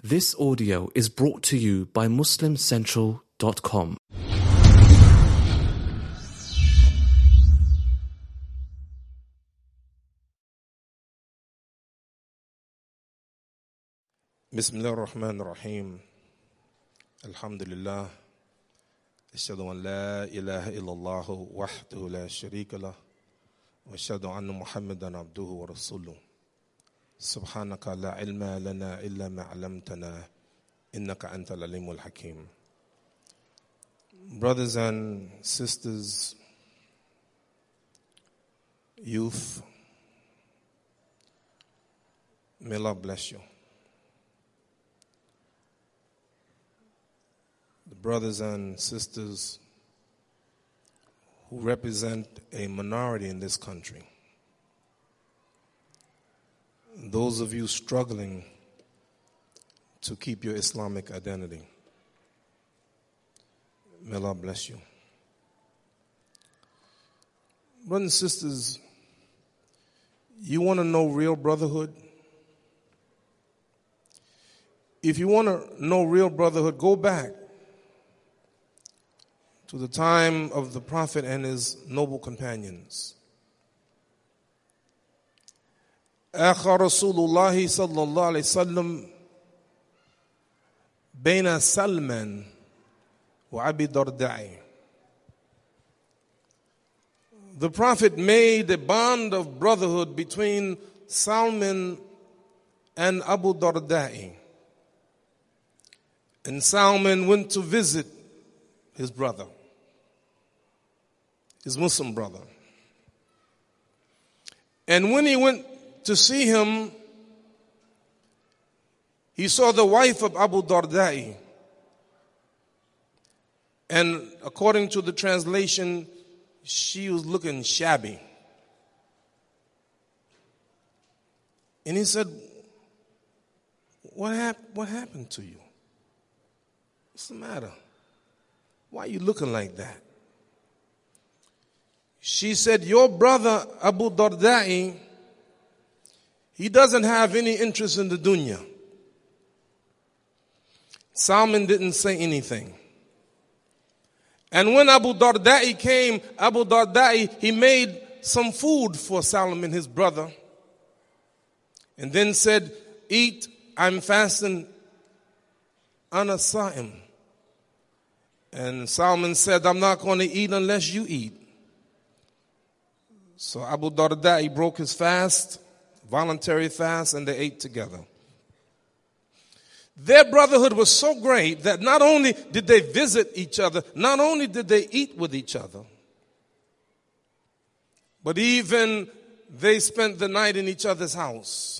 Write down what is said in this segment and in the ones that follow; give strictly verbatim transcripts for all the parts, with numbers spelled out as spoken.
This audio is brought to you by Muslim Central dot com. Bismillah ar-Rahman ar-Rahim. Alhamdulillah. Ashhadu an la ilaha illallah wahdahu la sharika lah. Wa ashhadu anna Muhammadan abduhu wa rasuluh. Subhanaka la ilma lana illa ma 'allamtana innaka antal alimul hakim. Brothers and sisters, youth, may Allah bless you. The brothers and sisters who represent a minority in this country, those of you struggling to keep your Islamic identity, may Allah bless you. Brothers and sisters, you want to know real brotherhood? If you want to know real brotherhood, go back to the time of the Prophet and his noble companions. آخى رسول الله صلى الله عليه وسلم بين سلمان وأبي الدرداء. The Prophet made a bond of brotherhood between Salman and Abu Darda. And Salman went to visit his brother, his Muslim brother. And when he went to see him, he saw the wife of Abu Darda. And according to the translation, she was looking shabby. And he said, what, hap- what happened to you? What's the matter? Why are you looking like that? She said, your brother Abu Darda, he doesn't have any interest in the dunya. Salman didn't say anything. And when Abu Darda came, Abu Darda, he made some food for Salman, his brother, and then said, eat, I'm fasting, ana sa'im. And Salman said, I'm not going to eat unless you eat. So Abu Darda, he broke his fast, voluntary fast, and they ate together. Their brotherhood was so great that not only did they visit each other, not only did they eat with each other, but even they spent the night in each other's house.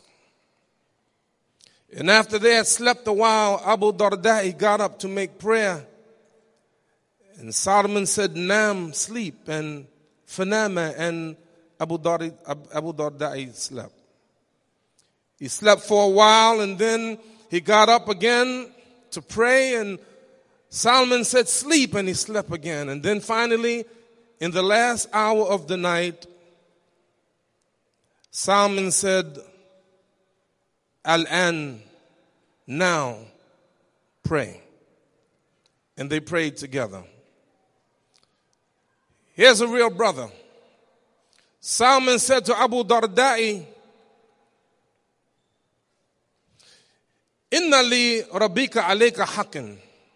And after they had slept a while, Abu Darda, he got up to make prayer. And Salman said, Nam, sleep, and Fanama, and Abu Darda, Abu Darda slept. He slept for a while, and then he got up again to pray, and Salman said, sleep, and he slept again. And then finally, in the last hour of the night, Salman said, Al-an, now, pray. And they prayed together. Here's a real brother. Salman said to Abu Darda, Inna li rabbika alayka haqqan.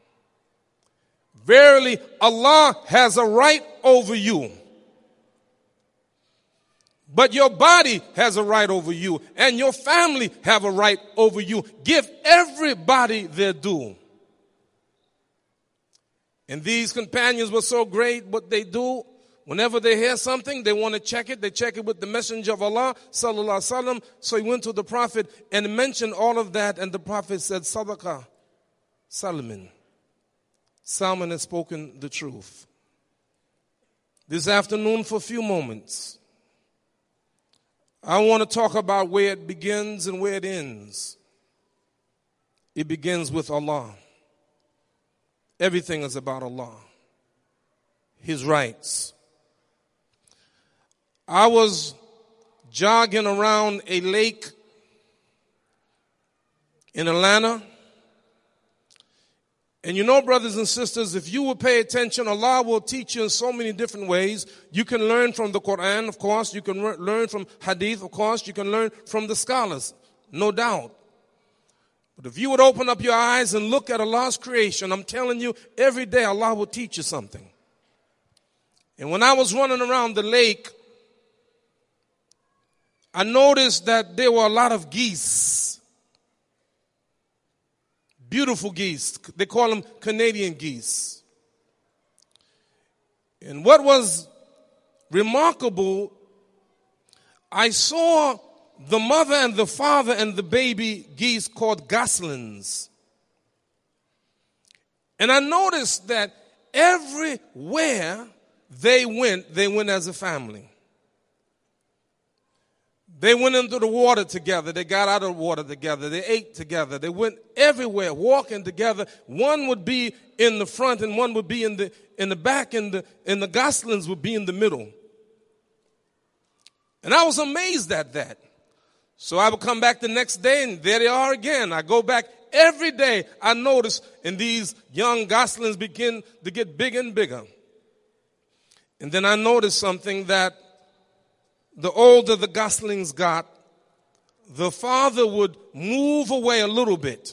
Verily, Allah has a right over you. But your body has a right over you, and your family have a right over you. Give everybody their due. And these companions were so great, what they do, whenever they hear something, they want to check it. They check it with the messenger of Allah, sallallahu alaihi wasallam. So he went to the Prophet and mentioned all of that, and the Prophet said, Sadaqa, Salman. Salman has spoken the truth. This afternoon, for a few moments, I want to talk about where it begins and where it ends. It begins with Allah. Everything is about Allah, His rights. I was jogging around a lake in Atlanta, And you know, brothers and sisters, if you will pay attention, Allah will teach you in so many different ways. You can learn from the Quran, of course. You can re- learn from Hadith, of course. You can learn from the scholars, no doubt. But if you would open up your eyes and look at Allah's creation, I'm telling you, every day Allah will teach you something. And when I was running around the lake, I noticed that there were a lot of geese. Beautiful geese. They call them Canadian geese. And what was remarkable, I saw the mother and the father and the baby geese called goslings. And I noticed that everywhere they went, they went as a family. They went into the water together. They got out of the water together. They ate together. They went everywhere, walking together. One would be in the front and one would be in the in the back, and the and the goslings would be in the middle. And I was amazed at that. So I would come back the next day, and there they are again. I go back every day. I notice, and these young goslings begin to get bigger and bigger. And then I noticed something, that the older the goslings got, the father would move away a little bit.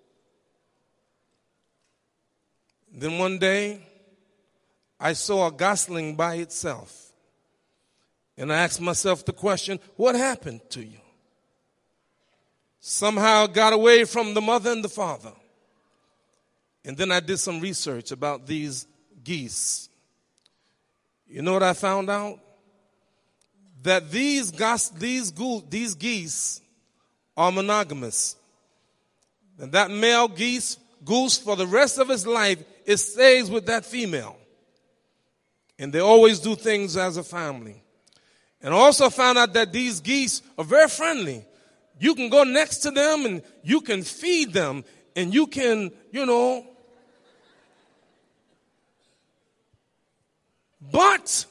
Then one day, I saw a gosling by itself. And I asked myself the question, what happened to you? Somehow it got away from the mother and the father. And then I did some research about these geese. You know what I found out? That these gos- these goo- these geese are monogamous. And that male geese, goose, for the rest of his life, it stays with that female. And they always do things as a family. And I also found out that these geese are very friendly. You can go next to them and you can feed them and you can, you know. But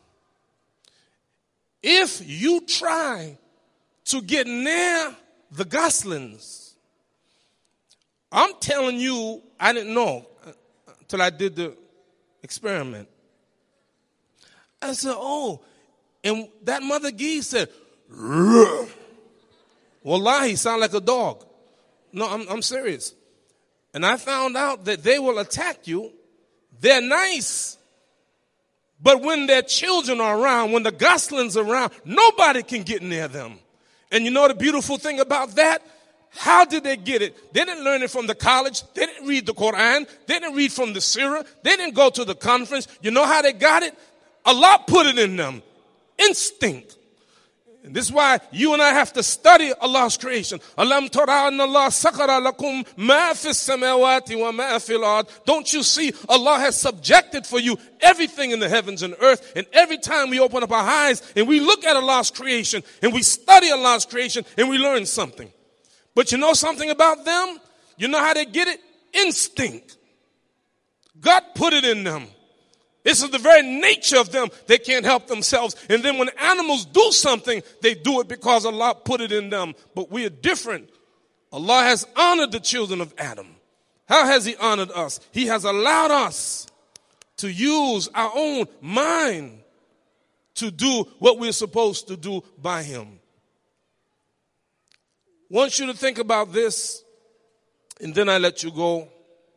if you try to get near the goslings, I'm telling you, I didn't know until I did the experiment. I said, oh, and that mother geese said, "Rrr." Wallahi, sound like a dog. No, I'm, I'm serious. And I found out that they will attack you. They're nice. But when their children are around, when the goslings are around, nobody can get near them. And you know the beautiful thing about that? How did they get it? They didn't learn it from the college. They didn't read the Quran. They didn't read from the Sirah. They didn't go to the conference. You know how they got it? Allah put it in them. Instinct. And this is why you and I have to study Allah's creation. Alam tara anna Allah sakhara lakum ma fis samawati wa ma fil ard. Don't you see Allah has subjected for you everything in the heavens and earth. And every time we open up our eyes and we look at Allah's creation and we study Allah's creation and we learn something. But you know something about them? You know how they get it? Instinct. God put it in them. This is the very nature of them. They can't help themselves. And then when animals do something, they do it because Allah put it in them. But we are different. Allah has honored the children of Adam. How has He honored us? He has allowed us to use our own mind to do what we're supposed to do by Him. I want you to think about this, and then I let you go.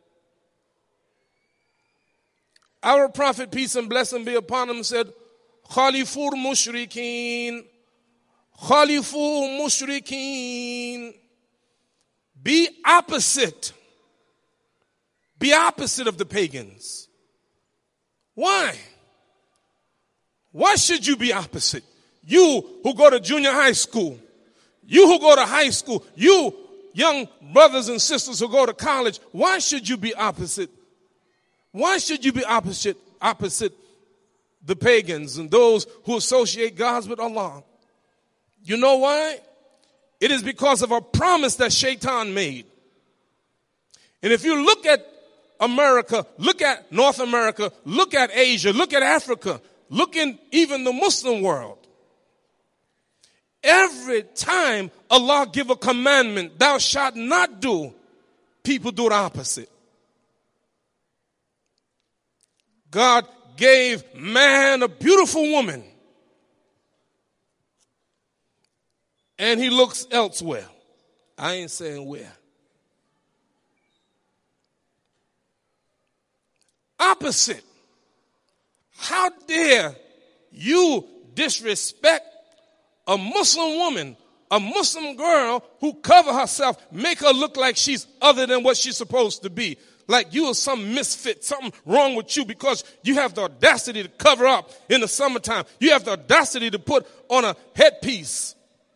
Our Prophet, peace and blessing be upon him, said, Khalifur mushrikeen, Khalifur mushrikeen. Be opposite. Be opposite of the pagans. Why? Why should you be opposite? You who go to junior high school, you who go to high school, you young brothers and sisters who go to college, why should you be opposite? Why should you be opposite, opposite the pagans and those who associate God with Allah? You know why? It is because of a promise that Shaitan made. And if you look at America, look at North America, look at Asia, look at Africa, look in even the Muslim world. Every time Allah give a commandment, thou shalt not do, people do the opposite. God gave man a beautiful woman, and he looks elsewhere. I ain't saying where. Opposite. How dare you disrespect a Muslim woman, a Muslim girl who cover herself, make her look like she's other than what she's supposed to be. Like you are some misfit, something wrong with you because you have the audacity to cover up in the summertime. You have the audacity to put on a headpiece.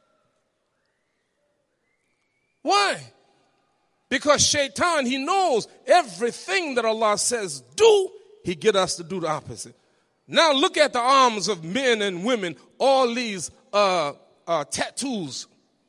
Why? Because Shaitan, he knows everything that Allah says do, he get us to do the opposite. Now look at the arms of men and women, all these uh, uh, tattoos.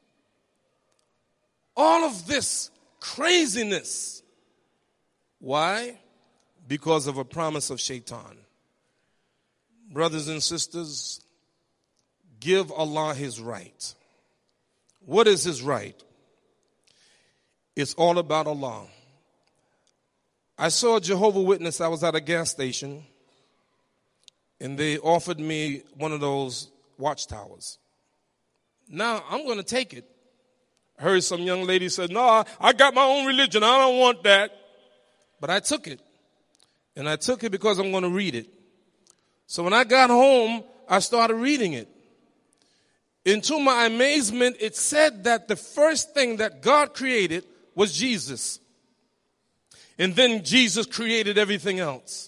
All of this craziness. Why? Because of a promise of Shaitan. Brothers and sisters, give Allah his right. What is his right? It's all about Allah. I saw a Jehovah's Witness. I was at a gas station, and they offered me one of those watchtowers. Now, I'm going to take it. I heard some young lady said, no, I got my own religion. I don't want that. But I took it. And I took it because I'm going to read it. So when I got home, I started reading it. And to my amazement, it said that the first thing that God created was Jesus. And then Jesus created everything else.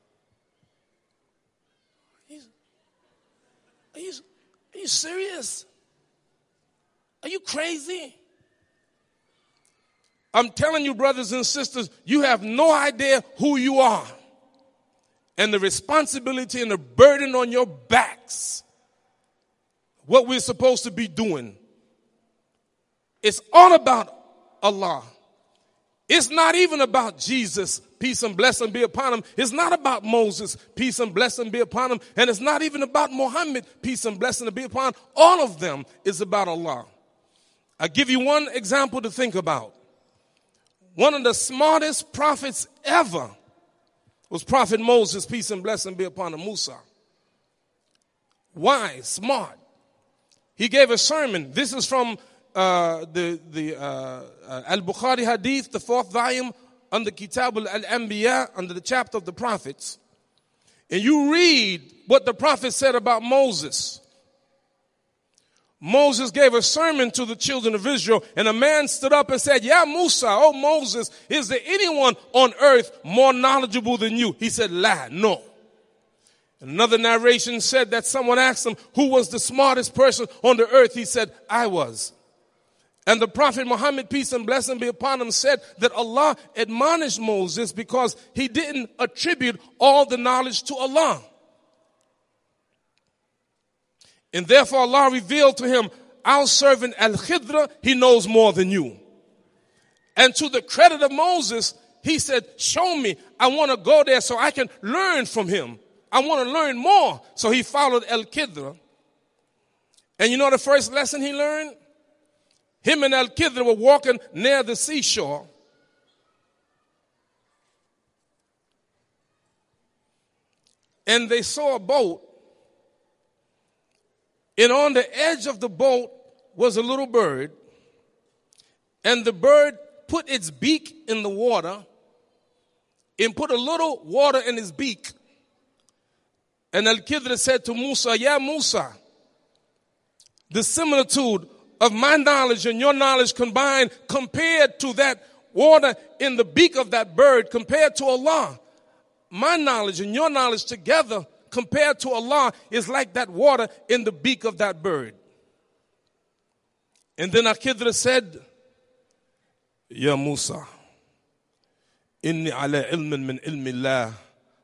Are you, are you, are you serious? Are you crazy? I'm telling you, brothers and sisters, you have no idea who you are. And the responsibility and the burden on your backs. What we're supposed to be doing. It's all about Allah. It's not even about Jesus, peace and blessing be upon him. It's not about Moses, peace and blessing be upon him. And it's not even about Muhammad, peace and blessing be upon him. All of them is about Allah. I'll give you one example to think about. One of the smartest prophets ever was Prophet Moses, peace and blessing be upon him, Musa. Why? Smart. He gave a sermon. This is from uh, the, the uh, uh, Al-Bukhari Hadith, the fourth volume, under Kitab al-Anbiya, under the chapter of the prophets. And you read what the prophet said about Moses. Moses gave a sermon to the children of Israel, and a man stood up and said, "Ya Musa, oh Moses, is there anyone on earth more knowledgeable than you?" He said, "La, no." Another narration said that someone asked him, who was the smartest person on the earth? He said, "I was." And the Prophet Muhammad, peace and blessing be upon him, said that Allah admonished Moses because he didn't attribute all the knowledge to Allah. And therefore Allah revealed to him, our servant Al-Khidr, he knows more than you. And to the credit of Moses, he said, show me, I want to go there so I can learn from him. I want to learn more. So he followed Al-Khidr. And you know the first lesson he learned? Him and Al-Khidr were walking near the seashore. And they saw a boat. And on the edge of the boat was a little bird. And the bird put its beak in the water and put a little water in his beak. And Al-Khidr said to Musa, "Ya Musa, the similitude of my knowledge and your knowledge combined compared to that water in the beak of that bird compared to Allah. My knowledge and your knowledge together compared to Allah is like that water in the beak of that bird." And then Al-Khidr said, "Ya Musa, inni ala ilmin min ilmi Allah,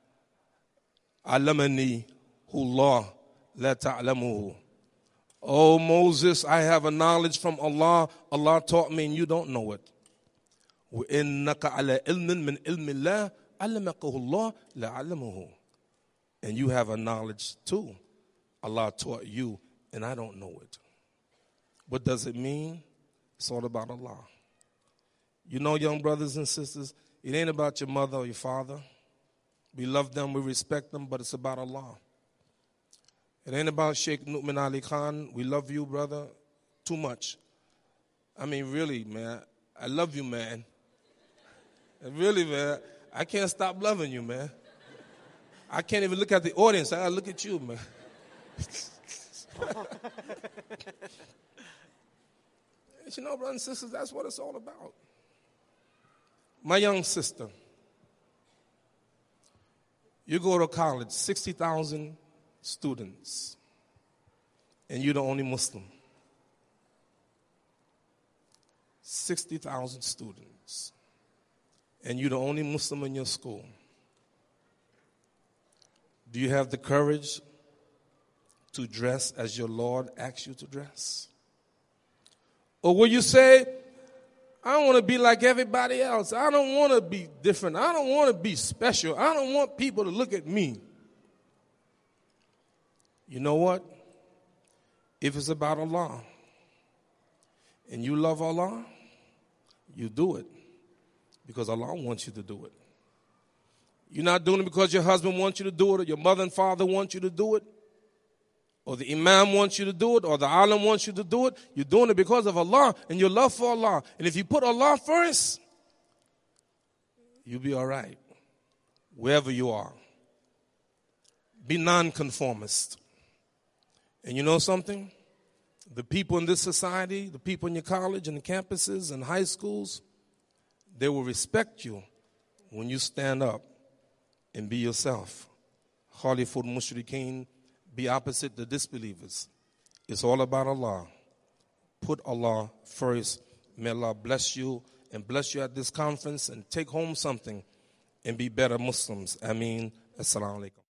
alamani Allah la ta'lamuhu." Oh Moses, I have a knowledge from Allah. Allah taught me and you don't know it. Wa innaka ala ilmin min ilmi Allah, alamahu Allah la alamuhu. And you have a knowledge too. Allah taught you, and I don't know it. What does it mean? It's all about Allah. You know, young brothers and sisters, it ain't about your mother or your father. We love them, we respect them, but it's about Allah. It ain't about Sheikh Nu'man Ali Khan. We love you, brother, too much. I mean, really, man, I love you, man. Really, man, I can't stop loving you, man. I can't even look at the audience. I gotta look at you, man. You know, brothers and sisters, that's what it's all about. My young sister, you go to college, sixty thousand students, and you're the only Muslim. sixty thousand students, and you're the only Muslim in your school. Do you have the courage to dress as your Lord asks you to dress? Or will you say, I don't want to be like everybody else. I don't want to be different. I don't want to be special. I don't want people to look at me. You know what? If it's about Allah and you love Allah, you do it because Allah wants you to do it. You're not doing it because your husband wants you to do it, or your mother and father want you to do it, or the imam wants you to do it, or the alim wants you to do it. You're doing it because of Allah and your love for Allah. And if you put Allah first, you'll be all right wherever you are. Be nonconformist. And you know something? The people in this society, the people in your college and campuses and high schools, they will respect you when you stand up and be yourself. Khaliful Mushrikeen, be opposite the disbelievers. It's all about Allah. Put Allah first. May Allah bless you and bless you at this conference and take home something and be better Muslims. Ameen. Assalamu alaikum.